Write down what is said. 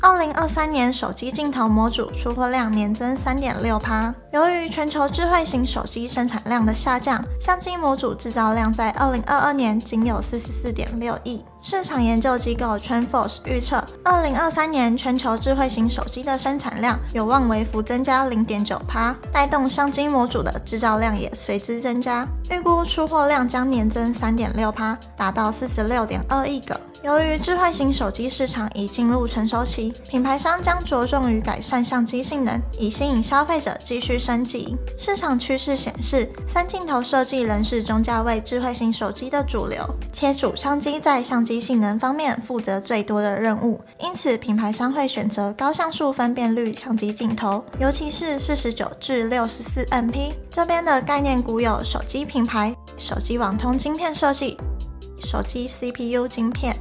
2023年手机镜头模组出货量年增 3.6%。由于全球智慧型手机生产量的下降，相机模组制造量在2022年仅有 44.6 亿。市场研究机构 TrendForce 预测，2023年全球智慧型手机的生产量有望微幅增加 0.9%， 带动相机模组的制造量也随之增加，预估出货量将年增 3.6%， 达到 46.2 亿个。由于智慧型手机市场已进入成熟期，品牌商将着重于改善相机性能，以吸引消费者继续升级。市场趋势显示，三镜头设计仍是中价位智慧型手机的主流，且主相机在相机性能方面负责最多的任务，因此品牌商会选择高像素分辨率相机镜头，尤其是49至64 MP。这边的概念股有手机品牌、手机网通晶片设计、手机 CPU 晶片。